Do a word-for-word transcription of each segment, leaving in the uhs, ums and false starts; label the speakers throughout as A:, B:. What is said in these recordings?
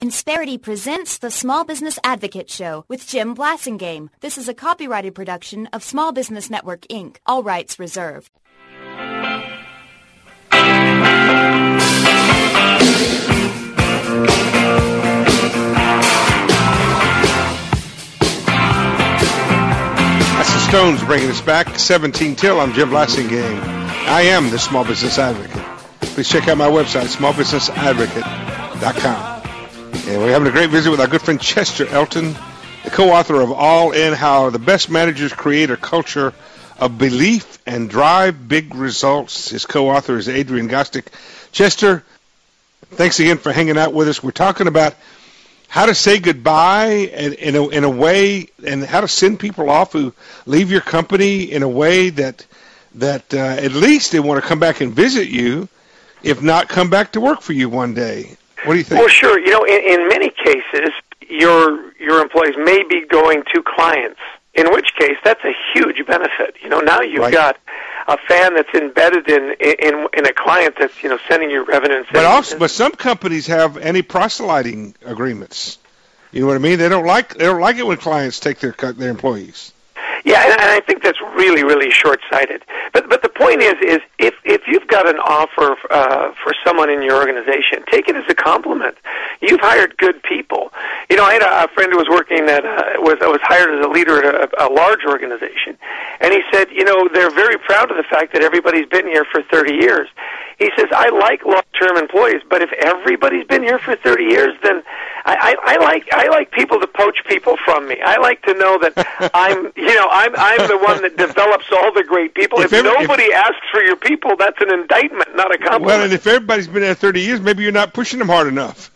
A: Insperity presents the Small Business Advocate Show with Jim Blasingame. This is a copyrighted production of Small Business Network, Incorporated. All rights reserved.
B: That's the Stones bringing us back. seventeen till. I'm Jim Blasingame. I am the Small Business Advocate. Please check out my website, small business advocate dot com. And we're having a great visit with our good friend Chester Elton, the co-author of All In, How the Best Managers Create a Culture of Belief and Drive Big Results. His co-author is Adrian Gostick. Chester, thanks again for hanging out with us. We're talking about how to say goodbye in, in, a, in a way, and how to send people off who leave your company in a way that, that uh, at least they want to come back and visit you, if not come back to work for you one day. What do you think?
C: Well, sure. You know, in, in many cases, your your employees may be going to clients, in which case that's a huge benefit. You know, now you've
B: right.
C: got a fan that's embedded in, in in a client that's, you know, sending you revenue. And
B: but also, but some companies have anti-proselyting agreements. You know what I mean? They don't like they don't like it when clients take their their employees.
C: Yeah, and, and I think that's really, really short-sighted. But but the point is, is if if you've got an offer uh, for someone in your organization, take it as a compliment. You've hired good people. You know, I had a, a friend who was working at uh, was was hired as a leader at a, a large organization, and he said, you know, they're very proud of the fact that everybody's been here for thirty years. He says, I like long-term employees, but if everybody's been here for thirty years, then I, I, I like I like people to poach people from me. I like to know that I'm, you know, I'm I'm the one that develops all the great people. If, if every, nobody if, asks for your people, that's an indictment, not a compliment.
B: Well, and if everybody's been there thirty years, maybe you're not pushing them hard enough.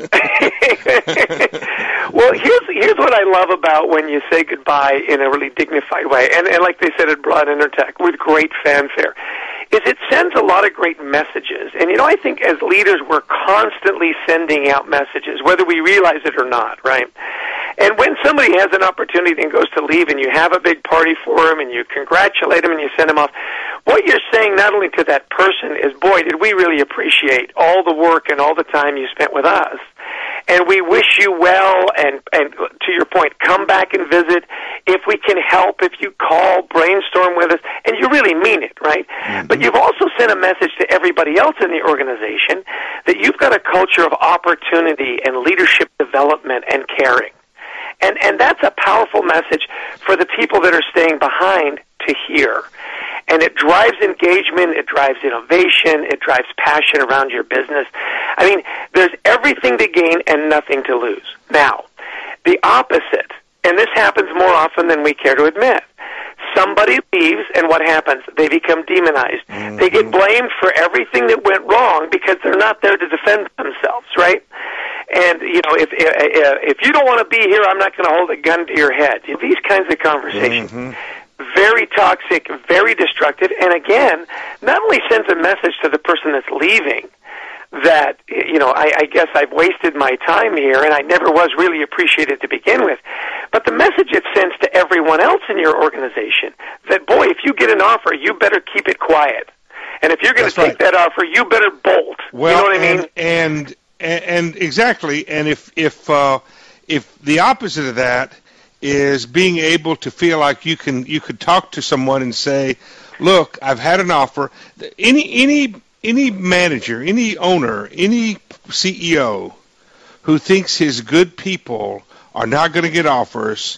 C: Well, here's here's what I love about when you say goodbye in a really dignified way, and, and like they said at Broad Intertech, with great fanfare, is it sends a lot of great messages. And, you know, I think as leaders we're constantly sending out messages, whether we realize it or not, right? And when somebody has an opportunity and goes to leave and you have a big party for him and you congratulate him and you send him off, what you're saying not only to that person is, boy, did we really appreciate all the work and all the time you spent with us. And we wish you well, and, and to your point, come back and visit. If we can help, if you call, brainstorm with us, and you really mean it, right? Mm-hmm. But you've also sent a message to everybody else in the organization that you've got a culture of opportunity and leadership development and caring. And, and that's a powerful message for the people that are staying behind to hear. And it drives engagement, it drives innovation, it drives passion around your business. I mean, there's everything to gain and nothing to lose. Now, the opposite, and this happens more often than we care to admit. Somebody leaves, and what happens? They become demonized. Mm-hmm. They get blamed for everything that went wrong because they're not there to defend themselves, right? And, you know, if if you don't want to be here, I'm not going to hold a gun to your head. These kinds of conversations. Mm-hmm. Very toxic, very destructive, and again, not only sends a message to the person that's leaving that, you know, I, I guess I've wasted my time here and I never was really appreciated to begin with, but the message it sends to everyone else in your organization that, boy, if you get an offer, you better keep it quiet. And if you're going to take right. that offer, you better bolt.
B: Well,
C: you know what I
B: and,
C: mean?
B: And, and, and exactly, and if, if, uh, if the opposite of that is being able to feel like you can you could talk to someone and say, look, I've had an offer. Any any any manager, any owner, any C E O who thinks his good people are not going to get offers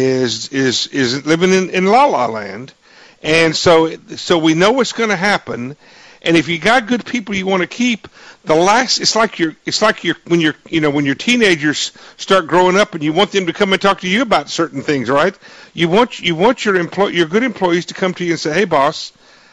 B: is is is living in, in la la land. And so so we know what's going to happen. And if you got good people you want to keep, the last it's like you're it's like you're when you're you know when your teenagers start growing up and you want them to come and talk to you about certain things, right? You want you want your employ your good employees to come to you and say, hey boss,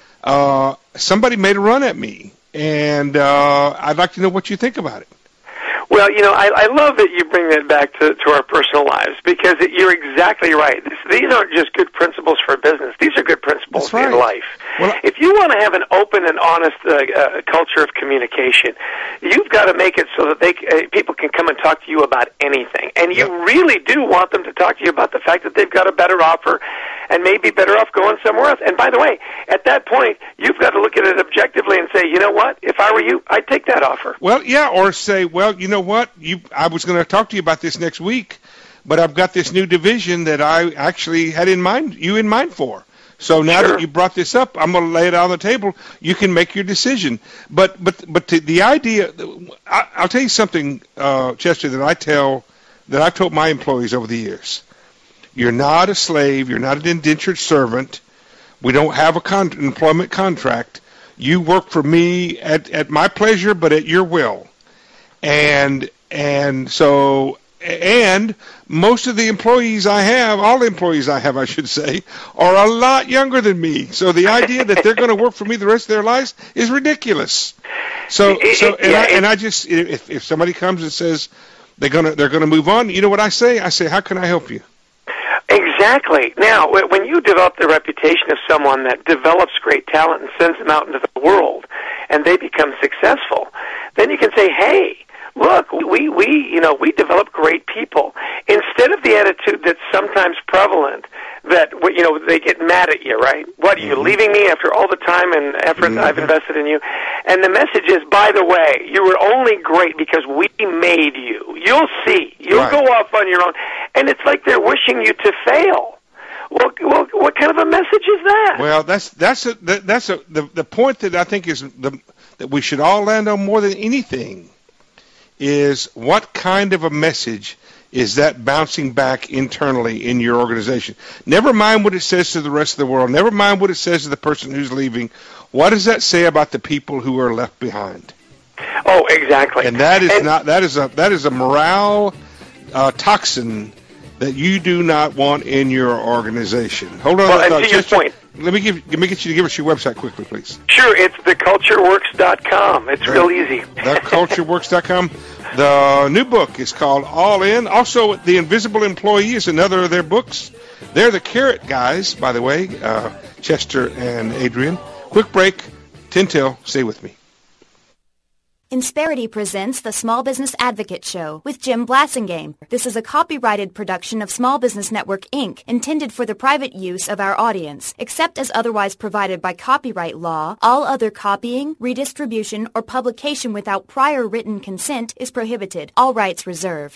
B: uh, somebody made a run at me, and uh, I'd like to know what you think about it.
C: Well, you know, I, I love that you bring that back to, to our personal lives, because it, you're exactly right. This, these aren't just good principles for business. These are good principles
B: right.
C: in life. Well, if you want to have an open and honest uh, uh, culture of communication, you've got to make it so that they uh, people can come and talk to you about anything. And you yep. really do want them to talk to you about the fact that they've got a better offer and may be better off going somewhere else. And by the way, at that point, you've got to look at it objectively and say, you know what? If I were you, I'd take that offer.
B: Well, yeah, or say, well, you know what? You, I was going to talk to you about this next week, but I've got this new division that I actually had in mind, you in mind for. So now
C: Sure.
B: that you brought this up, I'm going to lay it on the table. You can make your decision. But but but to, the idea, I, I'll tell you something, uh, Chester, that I tell that I've told my employees over the years. You're not a slave. You're not an indentured servant. We don't have a con- employment contract. You work for me at, at my pleasure, but at your will. And and so. And most of the employees I have, all the employees I have, I should say, are a lot younger than me. So the idea that they're going to work for me the rest of their lives is ridiculous. So, so, and, I, and I just, if if somebody comes and says they're gonna they're gonna move on, you know what I say? I say, how can I help you?
C: Exactly. Now, when you develop the reputation of someone that develops great talent and sends them out into the world, and they become successful, then you can say, hey. Look, we, we, you know, we develop great people. Instead of the attitude that's sometimes prevalent that, you know, they get mad at you, right? What, are you leaving me after all the time and effort mm-hmm. I've invested in you? And the message is, by the way, you were only great because we made you. You'll see. You'll right. go off on your own. And it's like they're wishing you to fail. Well, well, what kind of a message is that?
B: Well, that's that's a, that's a, the, the point that I think is the, that we should all land on more than anything. Is what kind of a message is that bouncing back internally in your organization? Never mind what it says to the rest of the world. Never mind what it says to the person who's leaving. What does that say about the people who are left behind?
C: Oh, exactly.
B: And that is
C: and,
B: not that is a that is a morale uh, toxin that you do not want in your organization. Hold on.
C: Well, and
B: uh,
C: to your point.
B: Let me give let me get you to give us your website quickly, please.
C: Sure, it's the culture works dot com. It's real easy.
B: the culture works dot com. The new book is called All In. Also, The Invisible Employee is another of their books. They're the Carrot guys, by the way, uh, Chester and Adrian. Quick break. ten till. Stay with me.
A: Insperity presents the Small Business Advocate Show with Jim Blasingame. This is a copyrighted production of Small Business Network, Incorporated, intended for the private use of our audience. Except as otherwise provided by copyright law, all other copying, redistribution, or publication without prior written consent is prohibited. All rights reserved.